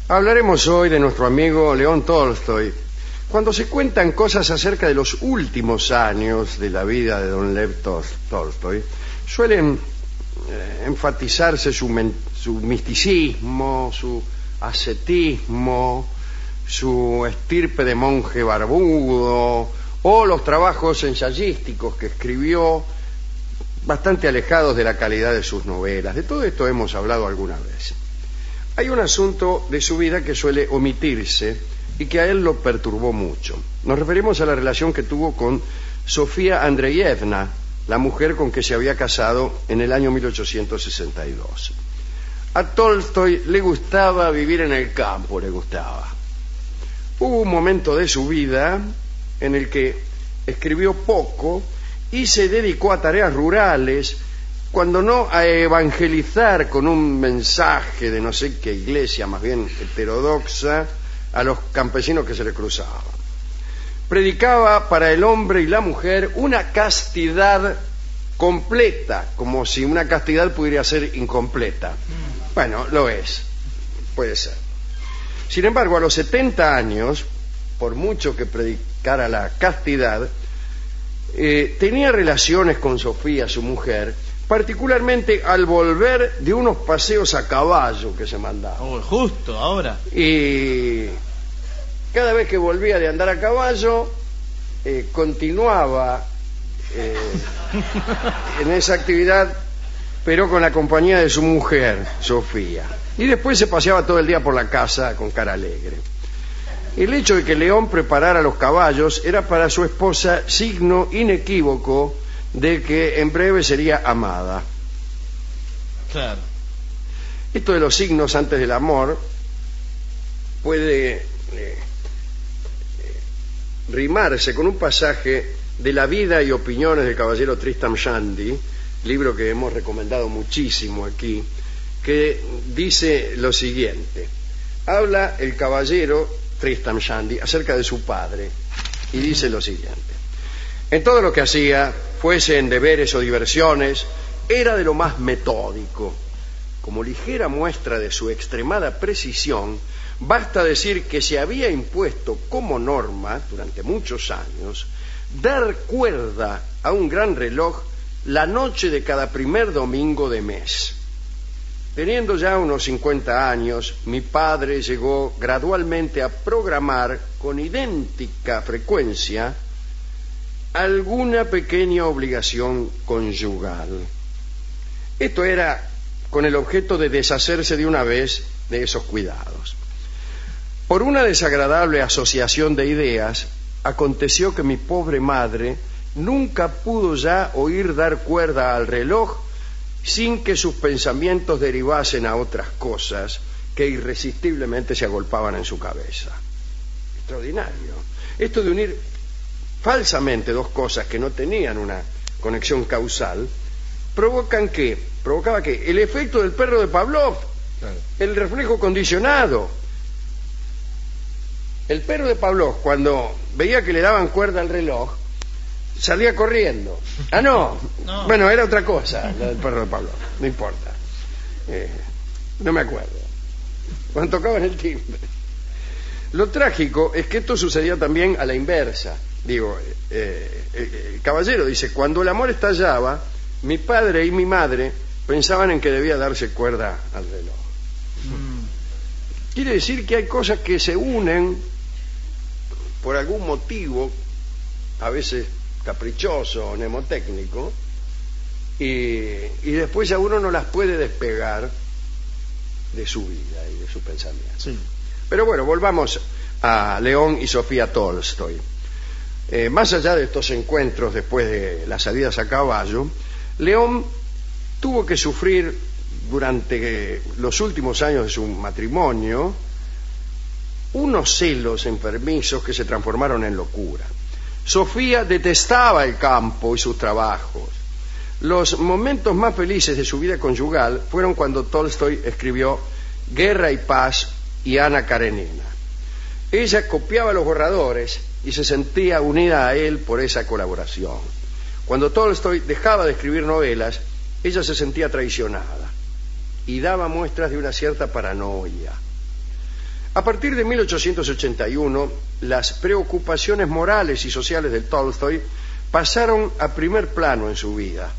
Hablaremos hoy de nuestro amigo León Tolstoy. Cuando se cuentan cosas acerca de los últimos años de la vida de don Lev Tolstoy, suelen enfatizarse su misticismo, su ascetismo, su estirpe de monje barbudo, o los trabajos ensayísticos que escribió, bastante alejados de la calidad de sus novelas. De todo esto hemos hablado alguna vez. Hay un asunto de su vida que suele omitirse y que a él lo perturbó mucho. Nos referimos a la relación que tuvo con Sofía Andreyevna, la mujer con que se había casado en el año 1862. A Tolstoy le gustaba vivir en el campo, le gustaba. Hubo un momento de su vida en el que escribió poco y se dedicó a tareas rurales, cuando no a evangelizar con un mensaje de no sé qué iglesia, más bien heterodoxa, a los campesinos que se le cruzaban. Predicaba para el hombre y la mujer una castidad completa, como si una castidad pudiera ser incompleta. Bueno, lo es, puede ser. Sin embargo, a los 70 años, por mucho que predicara la castidad, tenía relaciones con Sofía, su mujer, particularmente al volver de unos paseos a caballo que se mandaba. Oh, justo ahora. Y cada vez que volvía de andar a caballo, continuaba en esa actividad, pero con la compañía de su mujer, Sofía. Y después se paseaba todo el día por la casa con cara alegre. El hecho de que León preparara los caballos era para su esposa signo inequívoco de que en breve sería amada. Claro. Esto de los signos antes del amor puede rimarse con un pasaje de la vida y opiniones del caballero Tristram Shandy, libro que hemos recomendado muchísimo aquí, que dice lo siguiente. Habla el caballero Tristram Shandy acerca de su padre y dice lo siguiente: en todo lo que hacía, fuese en deberes o diversiones, era de lo más metódico. Como ligera muestra de su extremada precisión, basta decir que se había impuesto como norma, durante muchos años, dar cuerda a un gran reloj la noche de cada primer domingo de mes. Teniendo ya unos 50 años, mi padre llegó gradualmente a programar con idéntica frecuencia alguna pequeña obligación conyugal. Esto era con el objeto de deshacerse de una vez de esos cuidados. Por una desagradable asociación de ideas, aconteció que mi pobre madre nunca pudo ya oír dar cuerda al reloj sin que sus pensamientos derivasen a otras cosas que irresistiblemente se agolpaban en su cabeza. Extraordinario. Esto de unir falsamente dos cosas que no tenían una conexión causal provocaba que el efecto del perro de Pavlov, claro, el reflejo condicionado. El perro de Pavlov, cuando veía que le daban cuerda al reloj, salía corriendo. Ah, no. Bueno, era otra cosa, la del perro de Pavlov, no importa. No me acuerdo. Cuando tocaban el timbre. Lo trágico es que esto sucedía también a la inversa. Digo, el caballero dice, cuando el amor estallaba, mi padre y mi madre pensaban en que debía darse cuerda al reloj. Quiere decir que hay cosas que se unen por algún motivo, a veces caprichoso o mnemotécnico, y después a uno no las puede despegar de su vida y de su pensamiento. Sí. Pero bueno, volvamos a León y Sofía Tolstoy. Más allá de estos encuentros después de las salidas a caballo, León tuvo que sufrir durante los últimos años de su matrimonio unos celos enfermizos que se transformaron en locura. Sofía detestaba el campo y sus trabajos. Los momentos más felices de su vida conyugal fueron cuando Tolstoy escribió Guerra y Paz y Ana Karenina. Ella copiaba los borradores y se sentía unida a él por esa colaboración. Cuando Tolstoy dejaba de escribir novelas, ella se sentía traicionada y daba muestras de una cierta paranoia. A partir de 1881, las preocupaciones morales y sociales de Tolstoy pasaron a primer plano en su vida.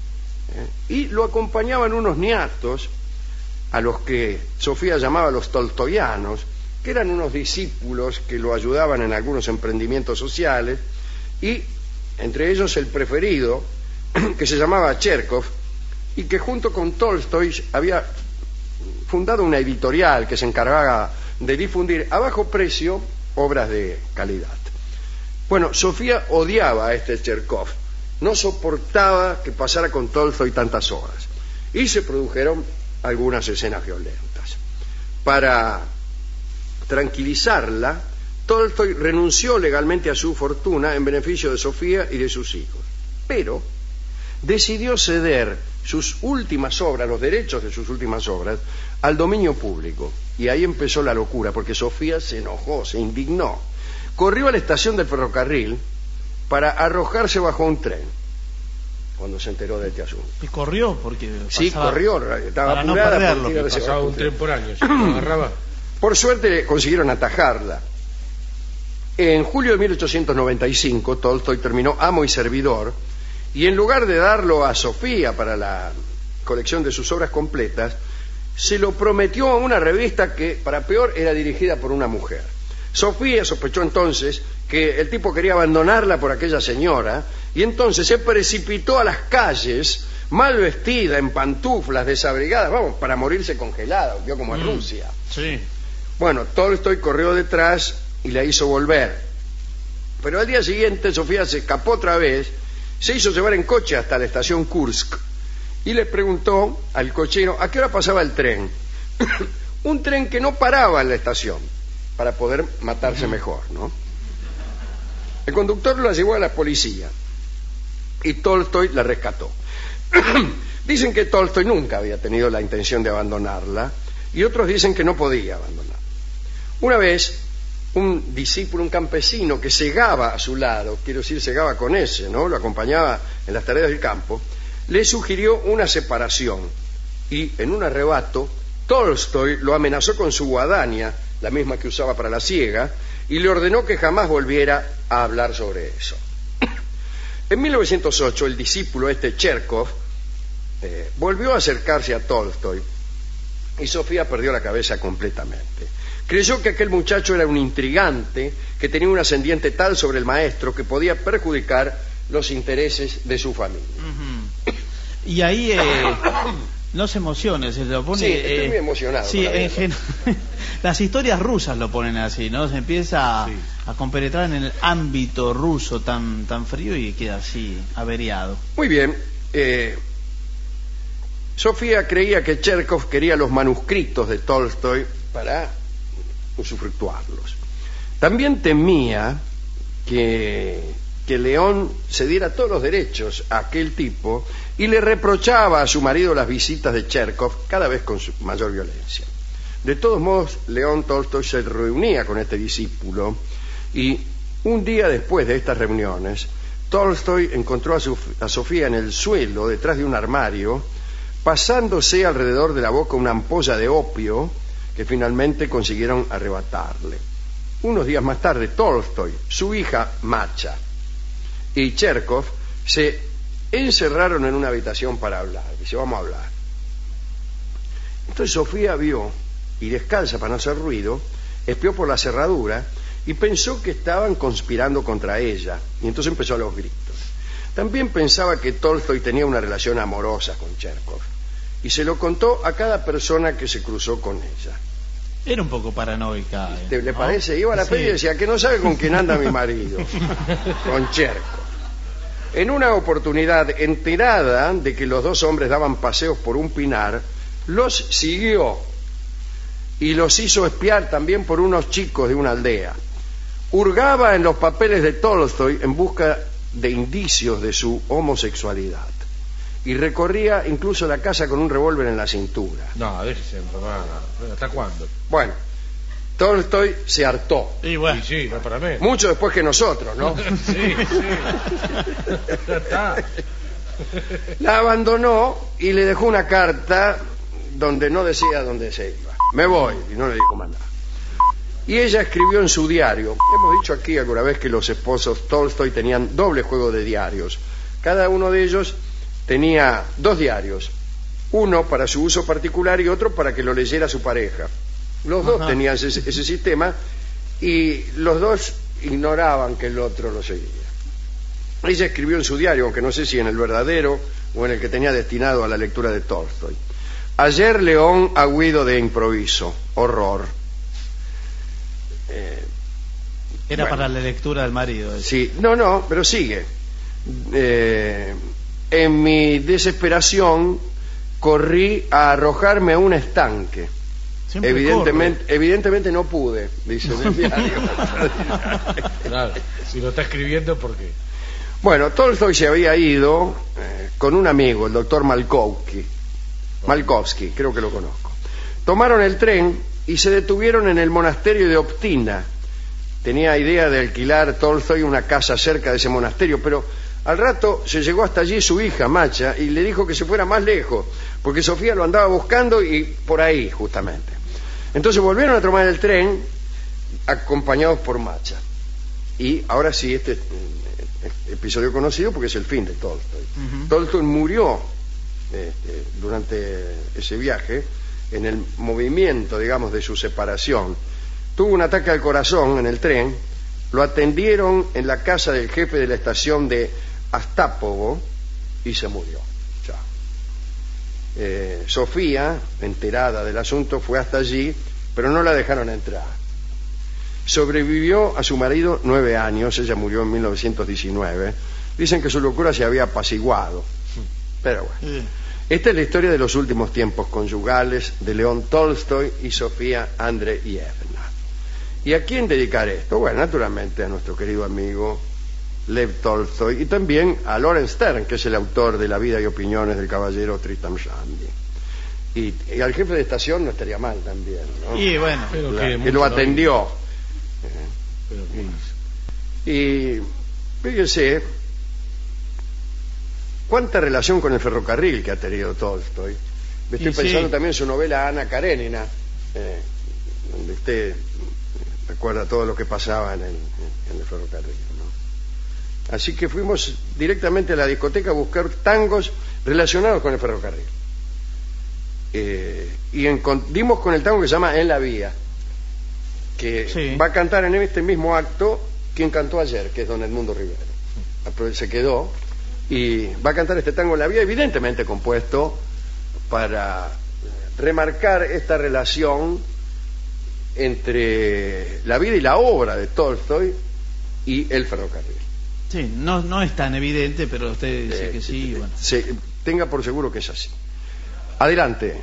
Y lo acompañaban unos niatos, a los que Sofía llamaba los tolstoyanos, que eran unos discípulos que lo ayudaban en algunos emprendimientos sociales, y entre ellos el preferido, que se llamaba Cherkov, y que junto con Tolstoy había fundado una editorial que se encargaba de difundir a bajo precio obras de calidad. Bueno, Sofía odiaba a este Cherkov, no soportaba que pasara con Tolstoy tantas horas, y se produjeron algunas escenas violentas. Para tranquilizarla, Tolstoy renunció legalmente a su fortuna en beneficio de Sofía y de sus hijos, pero decidió ceder sus últimas obras, los derechos de sus últimas obras, al dominio público. Y ahí empezó la locura, porque Sofía se enojó, se indignó. Corrió a la estación del ferrocarril para arrojarse bajo un tren cuando se enteró de este asunto. ¿Y corrió? Porque sí, corrió, estaba para no apurada perderlo. porque Pasaba un tren por año, se lo agarraba. Por suerte consiguieron atajarla. En julio de 1895, Tolstoy terminó Amo y Servidor, y en lugar de darlo a Sofía para la colección de sus obras completas, se lo prometió a una revista que, para peor, era dirigida por una mujer. Sofía sospechó entonces que el tipo quería abandonarla por aquella señora, y entonces se precipitó a las calles, mal vestida, en pantuflas, desabrigada, vamos, para morirse congelada, vio como en Rusia. Sí. Bueno, Tolstoy corrió detrás y la hizo volver. Pero al día siguiente Sofía se escapó otra vez, se hizo llevar en coche hasta la estación Kursk y le preguntó al cochero a qué hora pasaba el tren. Un tren que no paraba en la estación para poder matarse mejor, ¿no? El conductor la llevó a la policía y Tolstoy la rescató. Dicen que Tolstoy nunca había tenido la intención de abandonarla y otros dicen que no podía abandonarla. Una vez, un discípulo, un campesino que segaba a su lado, quiero decir segaba con ese, ¿no? Lo acompañaba en las tareas del campo, le sugirió una separación y en un arrebato Tolstoy lo amenazó con su guadaña, la misma que usaba para la siega, y le ordenó que jamás volviera a hablar sobre eso. En 1908 el discípulo Cherkov volvió a acercarse a Tolstoy y Sofía perdió la cabeza completamente. Creyó que aquel muchacho era un intrigante que tenía un ascendiente tal sobre el maestro que podía perjudicar los intereses de su familia. Y ahí no se emocione, se lo pone. Sí, estoy muy emocionado. Sí, las historias rusas lo ponen así, ¿no? Se empieza a compenetrar en el ámbito ruso tan frío y queda así averiado. Muy bien. Sofía creía que Cherkov quería los manuscritos de Tolstoy para usufructuarlos. También temía que León se diera todos los derechos a aquel tipo y le reprochaba a su marido las visitas de Cherkov cada vez con mayor violencia. De todos modos, León Tolstoy se reunía con este discípulo y un día después de estas reuniones, Tolstoy encontró a Sofía en el suelo, detrás de un armario, pasándose alrededor de la boca una ampolla de opio que finalmente consiguieron arrebatarle. Unos días más tarde, Tolstoy, su hija Macha y Cherkov se encerraron en una habitación para hablar. Dice, vamos a hablar. Entonces Sofía vio, y descalza para no hacer ruido, espió por la cerradura y pensó que estaban conspirando contra ella, y entonces empezó a los gritos. También pensaba que Tolstoy tenía una relación amorosa con Cherkov, y se lo contó a cada persona que se cruzó con ella. Era un poco paranoica. ¿Le parece? Iba a la feria y decía que no sabe con quién anda mi marido, con Cherkov. En una oportunidad, enterada de que los dos hombres daban paseos por un pinar, los siguió y los hizo espiar también por unos chicos de una aldea. Hurgaba en los papeles de Tolstoy en busca de indicios de su homosexualidad y recorría incluso la casa con un revólver en la cintura. No, déjese, mamá. ¿Hasta cuándo? Bueno, Tolstoy se hartó. Y bueno. Sí, no para mí. Mucho después que nosotros, ¿no? Sí. Ya está. La abandonó y le dejó una carta donde no decía dónde se iba. Me voy, y no le dijo más nada. y ella escribió en su diario. Hemos dicho aquí alguna vez que los esposos Tolstoy tenían doble juego de diarios. Cada uno de ellos tenía 2 diarios, uno para su uso particular y otro para que lo leyera su pareja. Los dos tenían ese sistema y los dos ignoraban que el otro lo seguía. Ella escribió en su diario, aunque no sé si en el verdadero o en el que tenía destinado a la lectura de Tolstoy: ayer León ha huido de improviso, horror. Era para la lectura del marido. Sí, no, pero sigue. En mi desesperación corrí a arrojarme a un estanque. Evidentemente no pude, dice en el diario. Claro, si lo está escribiendo, ¿por qué? Bueno, Tolstoy se había ido con un amigo, el doctor Malkovsky, creo que lo conozco. Tomaron el tren y se detuvieron en el monasterio de Optina. Tenía idea de alquilar Tolstoy una casa cerca de ese monasterio, pero al rato se llegó hasta allí su hija, Macha, y le dijo que se fuera más lejos, porque Sofía lo andaba buscando y por ahí, justamente. Entonces volvieron a tomar el tren, acompañados por Macha. Y ahora sí, este episodio conocido porque es el fin de Tolstoy. Tolstoy murió durante ese viaje, en el movimiento, digamos, de su separación. Tuvo un ataque al corazón en el tren, lo atendieron en la casa del jefe de la estación de Astapovo y se murió. Sofía, enterada del asunto, fue hasta allí, pero no la dejaron entrar. Sobrevivió a su marido 9 años, ella murió en 1919. Dicen que su locura se había apaciguado, pero bueno. Esta es la historia de los últimos tiempos conyugales de León Tolstoy y Sofía Andreyevna. ¿Y a quién dedicar esto? Bueno, naturalmente a nuestro querido amigo Lev Tolstoy y también a Lawrence Stern, que es el autor de La vida y opiniones del caballero Tristram Shandy. Y al jefe de estación no estaría mal también, ¿no? Y bueno, que lo atendió. Y fíjese cuánta relación con el ferrocarril que ha tenido Tolstoy. Me estoy pensando también en su novela Ana Karenina, donde usted recuerda todo lo que pasaba en el ferrocarril, ¿no? Así que fuimos directamente a la discoteca a buscar tangos relacionados con el ferrocarril. Y dimos con el tango que se llama En la Vía, que va a cantar en este mismo acto quien cantó ayer, que es don Edmundo Rivero. Se quedó y va a cantar este tango En la Vía, evidentemente compuesto para remarcar esta relación entre la vida y la obra de Tolstoy y el ferrocarril. Sí, no es tan evidente, pero usted dice que sí. Bueno. Tenga por seguro que es así. Adelante.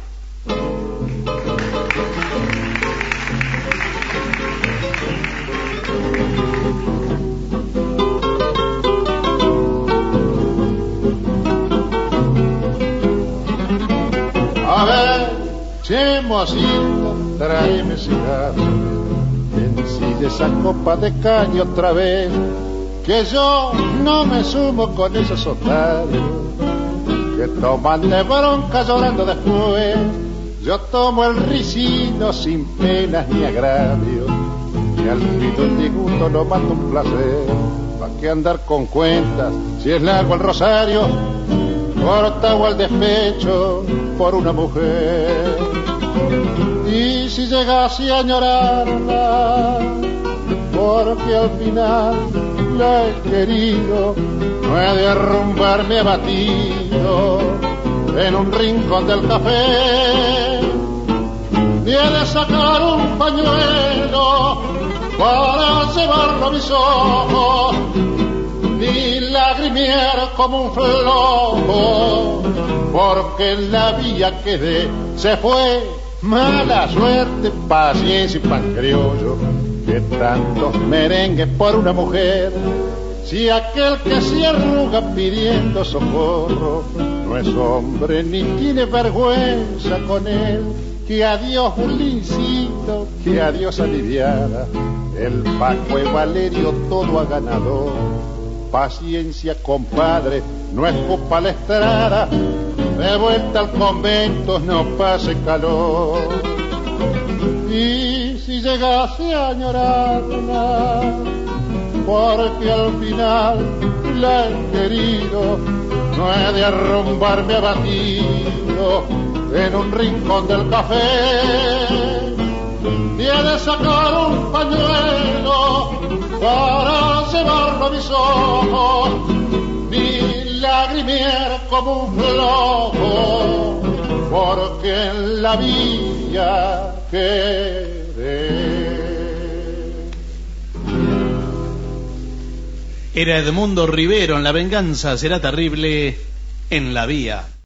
A ver, chemosito, tráeme cigarro, ensille esa copa de caña otra vez, que yo no me sumo con esos otarios que toman de bronca llorando después. Yo tomo el ricino sin penas ni agravios, y al grito el disgusto no mata un placer. ¿Pa' qué andar con cuentas si es largo el rosario? Corta o al despecho por una mujer. Y si llegase a añorarla, porque al final la he querido, no he de arrumbarme abatido en un rincón del café, ni he de sacar un pañuelo para llevarlo a mis ojos, ni lagrimiar como un flojo, porque en la vía quedé, se fue. Mala suerte, paciencia y pan criollo, que tantos merengues por una mujer. Si aquel que se arruga pidiendo socorro no es hombre ni tiene vergüenza con él, que adiós Julincito, que adiós aliviada, el Paco y Valerio todo ha ganado. Paciencia, compadre, no escupa la estrada, de vuelta al convento no pase calor. Y si si llegase a añorarla, porque al final la he querido, no he de arrumbarme abatido en un rincón del café, ni he de sacar un pañuelo para llevarlo a mis ojos, ni lagrimier como un flojo, porque en la villa quedé. Era Edmundo Rivero en La venganza será terrible en La Vía.